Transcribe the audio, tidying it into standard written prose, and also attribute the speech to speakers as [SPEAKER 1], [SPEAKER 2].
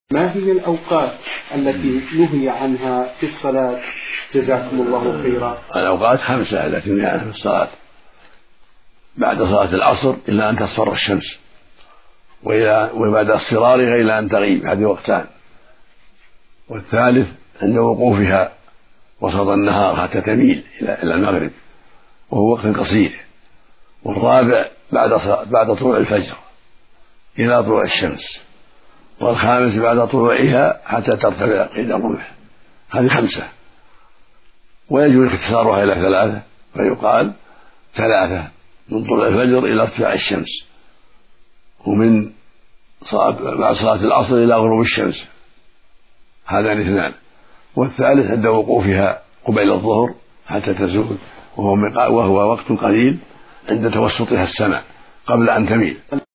[SPEAKER 1] ما هي الأوقات التي نهي عنها في الصلاة؟ جزاكم الله خيرا.
[SPEAKER 2] الأوقات 5 التي نهي عنها في الصلاة: بعد صلاة العصر إلى أن تصفر الشمس، وبعد اصفرارها إلى أن تغيب، هذه وقتان. والثالث عند وقوفها وسط النهار حتى تميل إلى المغرب، وهو وقت قصير. والرابع بعد طلوع الفجر إلى طلوع الشمس. والخامس بعد طلوعها حتى ترتفع قيد الرمح. هذه 5. ويجوز اختصارها إلى 3، فيقال 3 من طلوع الفجر إلى ارتفاع الشمس، ومن بعد صلاة العصر إلى غروب الشمس، هذان 2. والثالث عند وقوفها قبيل الظهر حتى تزول، وهو وقت قليل عند توسطها السماء قبل أن تميل.